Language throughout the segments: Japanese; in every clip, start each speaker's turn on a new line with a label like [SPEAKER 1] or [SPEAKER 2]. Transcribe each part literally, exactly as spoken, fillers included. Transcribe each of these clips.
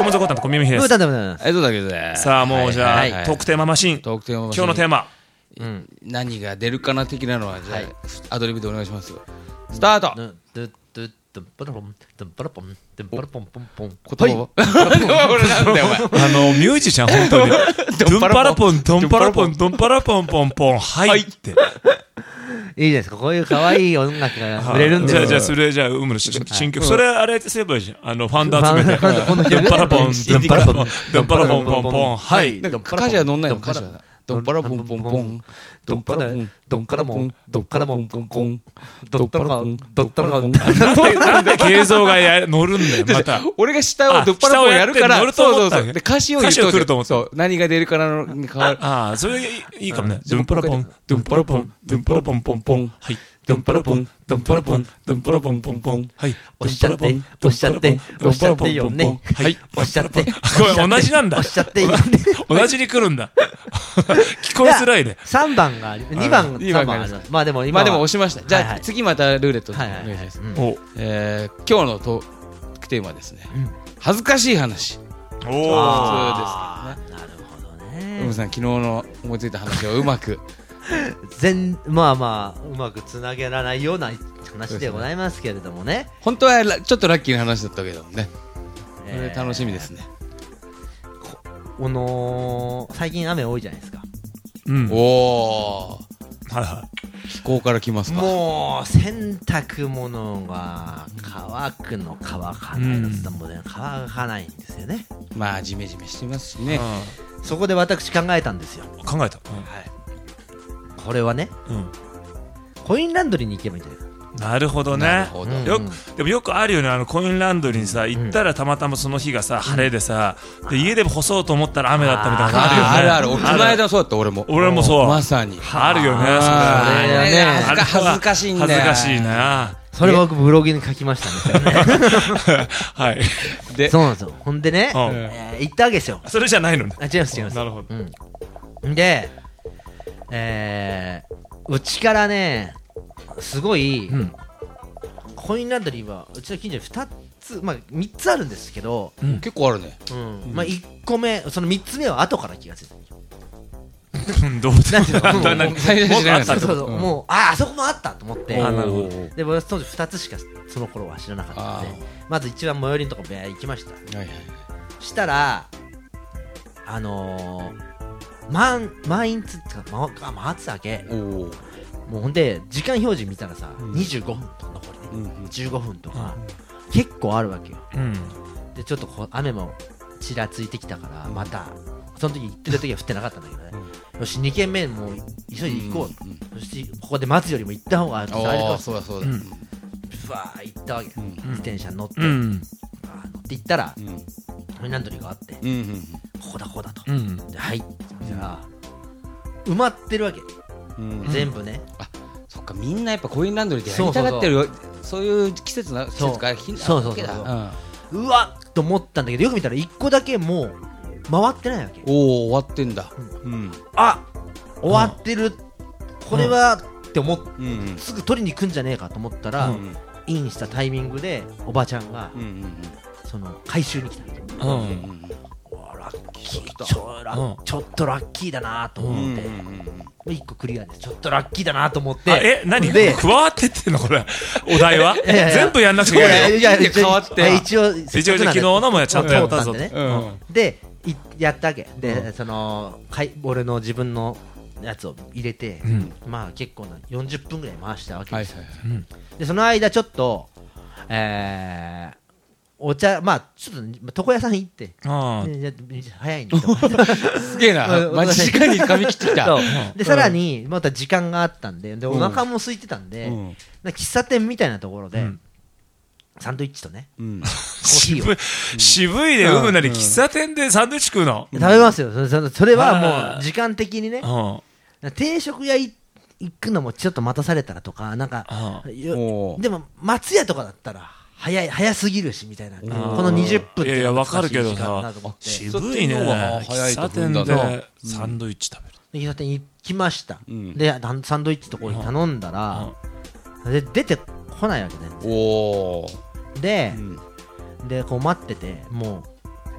[SPEAKER 1] 小室コタンと小耳です。
[SPEAKER 2] ブータンでもない
[SPEAKER 3] えっとだけどね。
[SPEAKER 1] さあもうじゃあ、
[SPEAKER 3] はいはいはい、
[SPEAKER 1] トークテーママシン、
[SPEAKER 3] トークテーママシン
[SPEAKER 1] 今日のテーマ、
[SPEAKER 2] うん、
[SPEAKER 3] 何が出るかな的なのはじゃあ、
[SPEAKER 2] はい、
[SPEAKER 3] アドリブでお願いしますよ。スタート。
[SPEAKER 2] ドゥドゥドゥドゥンパラポンドゥンパラポンドゥンパラポンポンポン。
[SPEAKER 3] 言葉は俺なんだよお前。
[SPEAKER 1] あのミュージシャン本当にドンパラポンドンパラポンドンパラポンポンポンはいって。
[SPEAKER 2] いいですか、こういう可愛い音楽が売れるんですよ。
[SPEAKER 1] じゃあじゃあそれじゃあウムの新曲、それあれすればいいじゃん。あのファンダー集めてドンパラポンドンパラポンドンパラポンポンポンはい。
[SPEAKER 3] なんか歌詞は乗んないの歌詞は。ドンパラポンポンポンドンパラポンドンパラポンドンパラポンポンポンドンパラポンドンパラポン。
[SPEAKER 1] なんで形像がや乗るんだよまた。
[SPEAKER 3] 俺が下をドンパラポンやるからそうそうそう。で歌詞を言うと
[SPEAKER 1] 来ると思った。
[SPEAKER 3] 何が出るかなのに変わる。
[SPEAKER 1] ああそれいいかもね。ドンパラポンドンパラポンドンパラポンポンポンはい。ドンパラポンドンパラポンドンパラポンポンポンはい。
[SPEAKER 2] おっしゃっておっしゃっておっしゃってよね。はいおっしゃって。こ
[SPEAKER 1] れ同じなんだ。
[SPEAKER 2] おっしゃってよね。
[SPEAKER 1] 同じに来るんだ。聞こえづらいね。
[SPEAKER 2] さんばんがにばんさんばんあります。まあでも今
[SPEAKER 3] まあでも押しました。じゃあ次またルーレットお願いします。え今日のトークテーマはですね。恥ずかしい話。
[SPEAKER 1] おお。そうです
[SPEAKER 2] ね。なるほどね。
[SPEAKER 3] ウムさん昨日の思いついた話をうまく。
[SPEAKER 2] 全まあまあうまくつなげられないような話でございますけれどもね。
[SPEAKER 3] 本当はちょっとラッキーな話だったけどね。えー、楽しみですね。
[SPEAKER 2] この最近雨多いじゃないですか。
[SPEAKER 3] うん。おお。
[SPEAKER 1] はいはい。
[SPEAKER 3] 気候から来ますか。
[SPEAKER 2] もう洗濯物が乾くの乾かないのってもうね乾かないんですよね。
[SPEAKER 3] まあジメジメしてますしね。
[SPEAKER 2] そこで私考えたんですよ。
[SPEAKER 1] 考えた。はい。
[SPEAKER 2] これはね、うん、コインランドリーに行けばいいんじゃないか。
[SPEAKER 1] なるほどね。よくでもよくあるよね、あのコインランドリーにさ行ったらたまたまその日がさ晴れでさ、で家で干そうと思ったら雨だったみたいなのあるよね。
[SPEAKER 3] あるある。この間そうだった俺も。
[SPEAKER 1] 俺もそう。
[SPEAKER 3] まさに。
[SPEAKER 1] あるよね。それ
[SPEAKER 3] ね。恥ずかしいんだよ。
[SPEAKER 1] 恥ずかしいな。
[SPEAKER 2] それ僕ブログに書きましたね。
[SPEAKER 1] はい。
[SPEAKER 2] で、そうなんですよ。ほんでね、行ったわけですよ。
[SPEAKER 1] それじゃないのね。
[SPEAKER 2] あ、違います違います。
[SPEAKER 1] なるほ
[SPEAKER 2] ど。で、えうちからねすごい、うん、コインランドリーはうちの近所にふたつ、まあ、みっつあるんですけど、
[SPEAKER 3] うん、結構あるね、
[SPEAKER 2] うんうん、まあ、いっこめそのみっつめは後から気がついた
[SPEAKER 1] どうなんていう
[SPEAKER 2] のもうああそこもあったと思って、で僕当時ふたつしかその頃は知らなかったのでまず一番最寄りのところ行きました、はいはい、したらあのー満満員つってか回ってたわけ。もうほんで時間表示見たらさ、うん、にじゅうごふんとか残りね、うん、じゅうごふんとか、うん、結構あるわけよ、うん、でちょっとこう雨もちらついてきたからまたその時行ってた時は降ってなかったんだけどね、うん、よしに軒目もう急いで行こう、うん、そしてここで待つよりも行った方があれか
[SPEAKER 3] そうだそうだ、うん、
[SPEAKER 2] ふわー行ったわけ、うん、自転車に乗って、うん、乗って行ったら、うんコインランドリーがあって、うんうんうん、ここだここだと、うん、ではいって見たら、うん、埋まってるわけ、うん、全部ね、
[SPEAKER 3] あそっかみんなやっぱコインランドリーでやりたがってるそういう季節な季節から
[SPEAKER 2] そうそうそうそう、うん、うわっと思ったんだけどよく見たらいっこだけもう回ってないわけ。
[SPEAKER 3] おお終わってんだ、
[SPEAKER 2] うんうん、あ終わってる、うん、これは、うん、って思っ、うんうん、すぐ取りに行くんじゃねえかと思ったら、うん、インしたタイミングでおばちゃんが、うんうんうん、その回収に来た。うんうん、ラッキーちょ、うん、ちょっとラッキーだなと思って、うん、いっこクリアでちょっとラッキーだなと思って
[SPEAKER 1] え何加わってってんのこれお題は全部やんなくちゃいけないよ。
[SPEAKER 2] いやいや変わって一応
[SPEAKER 1] 一応昨日のもちゃんとやったぞ
[SPEAKER 2] で、ねうん、でやったわけで、うん、その俺の自分のやつを入れて、うん、まあ結構なよんじゅっぷんぐらい回したわけですよ、はいはいはい、でその間ちょっとえーお茶まあちょっと床屋さん行って早いんですよ
[SPEAKER 3] すげえな間近に髪切ってきた
[SPEAKER 2] でさらにまた時間があったんででお腹も空いてたんで、うん、喫茶店みたいなところで、うん、サンドイッチとね、うん、コーヒーを、
[SPEAKER 1] うん、渋いで産むなり喫茶店でサンドイッチ食うの、
[SPEAKER 2] うん、食べますよそれ、それはもう時間的にね定食屋行くのもちょっと待たされたらとかなんかでも松屋とかだったら早い早すぎるしみたいなこのにじゅっぷん
[SPEAKER 1] いやいやわかるけどさ渋いね喫茶店でサンドイッチ食べる
[SPEAKER 2] 喫茶店行きました、うん、でサンドイッチとこに頼んだら、うん、で出てこないわけねおで、うん、でこう待っててもう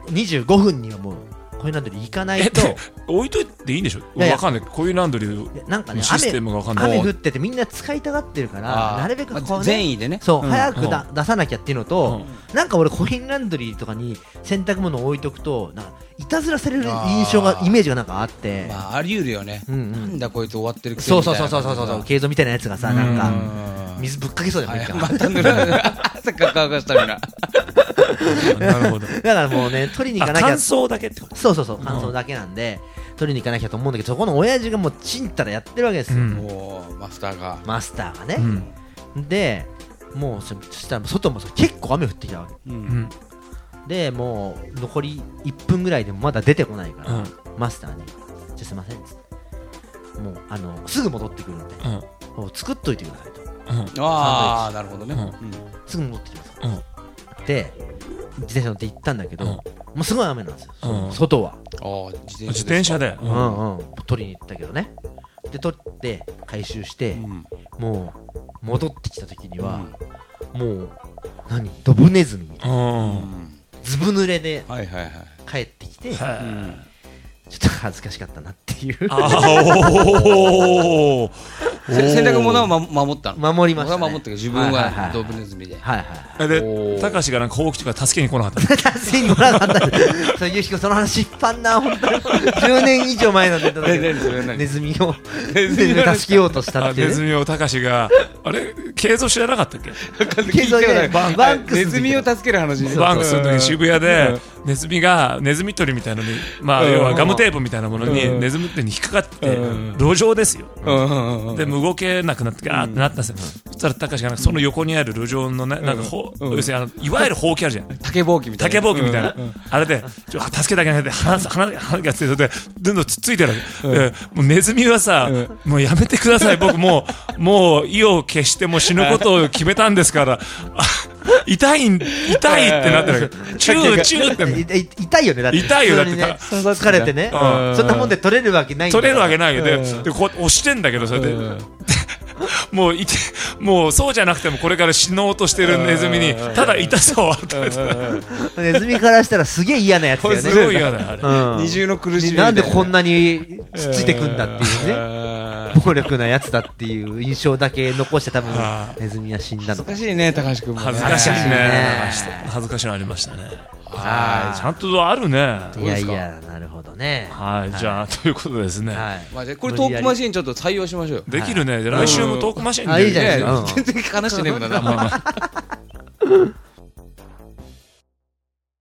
[SPEAKER 2] にじゅうごふんにはもうコインランドリー行かないと
[SPEAKER 1] 置いといていいんでしょ。
[SPEAKER 2] いやいや
[SPEAKER 1] わかんないコインランドリー
[SPEAKER 2] なんかね
[SPEAKER 1] システムがわかんない。
[SPEAKER 2] 雨降っててみんな使いたがってるからなるべくこう、ね、
[SPEAKER 3] 善意でね
[SPEAKER 2] そう、
[SPEAKER 3] うん、
[SPEAKER 2] 早くだ、うん、出さなきゃっていうのと、
[SPEAKER 1] うん、
[SPEAKER 2] なんか俺コインランドリーとかに洗濯物を置いとくとなんかいたずらされる印象がイメージがなんかあって、
[SPEAKER 3] まあ、あり得るよね、
[SPEAKER 2] うんうん、
[SPEAKER 3] なんだこいつ終わってるくせ
[SPEAKER 2] そう
[SPEAKER 3] みたいな
[SPEAKER 2] そうそうそうそうそうケイゾみたいなやつがさなんか水ぶっかけそうじゃないか、
[SPEAKER 3] またぬら汗かかかしたみな
[SPEAKER 1] なるほど。
[SPEAKER 2] だからもうね取りに行かなきゃ
[SPEAKER 1] 乾燥だけってこと。
[SPEAKER 2] そうそうそう乾燥だけなんで、うん、取りに行かなきゃと思うんだけどそこの親父がもうちんたらやってるわけですよ、うん、
[SPEAKER 3] もうマスターが
[SPEAKER 2] マスターがね、うん、でもうそしたら外も結構雨降ってきたわけ、うん、でもう残りいっぷんぐらいでもまだ出てこないから、うん、マスターにじゃすいませんっつってもうあのすぐ戻ってくるんで、うん、もう作っといてくださいと、
[SPEAKER 3] うん、ああなるほどね、うん、
[SPEAKER 2] すぐ戻ってきます、うん、で自転車乗って行ったんだけど、うん、もうすごい雨なんですよ、うん、外は
[SPEAKER 3] あ
[SPEAKER 1] 自転車で、
[SPEAKER 2] うんうんうん、取りに行ったけどねで取って回収して、うん、もう戻ってきた時には、うん、もう何ドブネズミ、うん、ずぶ濡れで帰ってきて、はいはいはいうんちょっと恥ずかしかったなっていうあ
[SPEAKER 3] お洗濯物は守ったの
[SPEAKER 2] 守りました、ね、
[SPEAKER 3] 守ったけど自分はドブネズミで
[SPEAKER 2] はいはい
[SPEAKER 1] でたかしがなんかほうきとか助けに来なかった
[SPEAKER 2] 助けに来なかったそうゆうひこその話引っ張んな本当にじゅうねん以上前のネタだけどネズミをネズミを助けようとしたっていう、ね、
[SPEAKER 1] ネズミをたかしがあれケイゾ知らなかったっけ
[SPEAKER 2] ケイゾねバンクス
[SPEAKER 3] ネズミを助ける話
[SPEAKER 1] バンクスの時に渋谷でネズミがネズミ捕りみたいなのにまあ要はガムテープみたいなものにネズミってに引っかかって路上ですよでも動けなくなってガーってなったんですよそしたらたかしがその横にある路上のねなんかほ要するにあのいわゆるほうきあるじゃん
[SPEAKER 3] 竹ぼうきみたいな
[SPEAKER 1] 竹ぼうきみたいなあれでちょ助けてあげないで鼻鼻がついててどんどんつっついてるわけでもうネズミはさもうやめてください僕もうもう意を決してもう死ぬことを決めたんですから痛い痛いってなってるわけチューチューって
[SPEAKER 2] 痛いよねだって
[SPEAKER 1] 痛いよだって
[SPEAKER 2] 疲れてねそんなもんで取れるわけないんだ
[SPEAKER 1] 取れるわけないよでこう押してんだけどそれでもういてもうそうじゃなくてもこれから死のうとしてるネズミにただ痛さを与えて
[SPEAKER 2] ネズミからしたらすげえ嫌なやつだよね
[SPEAKER 1] すごい嫌だよあれ、
[SPEAKER 3] うん、二重の苦しみ
[SPEAKER 2] なんでこんなにつっついてくんだっていうね暴力なやつだっていう印象だけ残して多分ネズミは死んだの
[SPEAKER 3] 恥ずかしいね高橋君も、ね、
[SPEAKER 1] 恥ずかしいね恥ずかしいのありましたねはいちゃんとあるね
[SPEAKER 2] いやいやなるほどね
[SPEAKER 1] はいじゃあということですね
[SPEAKER 3] まあこれトークマシンちょっと採用しましょうよ
[SPEAKER 1] できるね来週もトークマシンで
[SPEAKER 2] いいじゃないですか
[SPEAKER 3] 全然話してねえもんな